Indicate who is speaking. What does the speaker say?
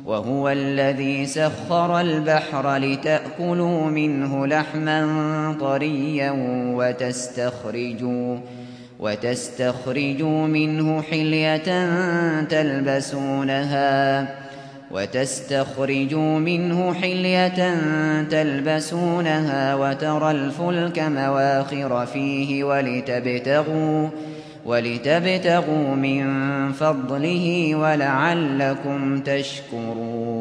Speaker 1: وهو الذي سخر البحر لتأكلوا منه لحما طريا وتستخرجوا منه حلية تلبسونها وترى الفلك مواخر فيه ولتبتغوا من فضله ولعلكم تشكرون.